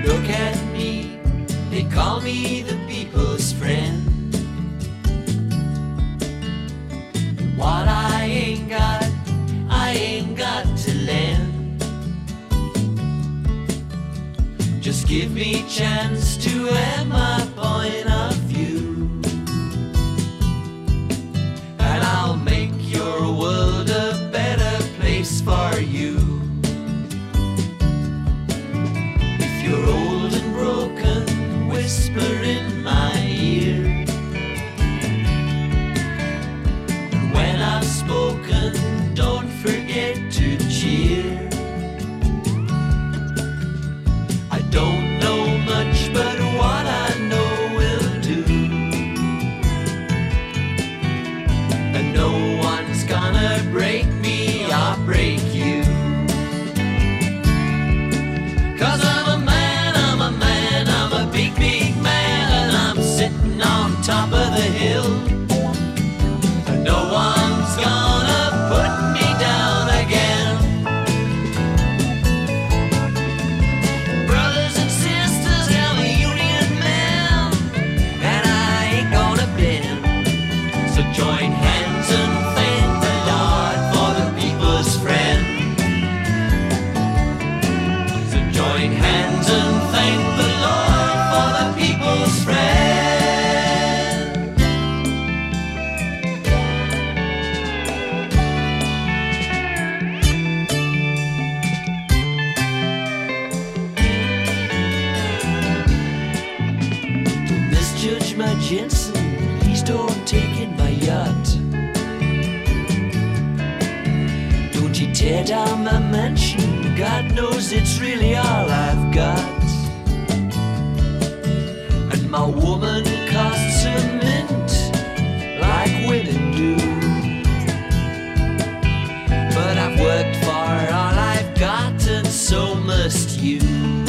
Look at me, they call me the people's friend. What I ain't got to lend. Just give me chance to add my point of view, and I'll make your world a better place for you. If you're old and broken, whisper in my ear. And when I've spoken, don't forget to cheer. I don't know much, but what I know will do. And no one's gonna break me or break you. 'Cause I'm a man, I'm a big, big man, and I'm sitting on top of the hill. And no one's gonna put me down again. Brothers and sisters, I'm a union man, and I ain't gonna bend. So join hands and thank the Lord for the people's friend. So join hands and thank the Lord for the people's friend. Don't misjudge my Jensen, please don't take in my yacht. Don't you tear down my mansion, God knows it's really all I've got. And my woman costs a mint, like women do. But I've worked for all I've got, and so must you.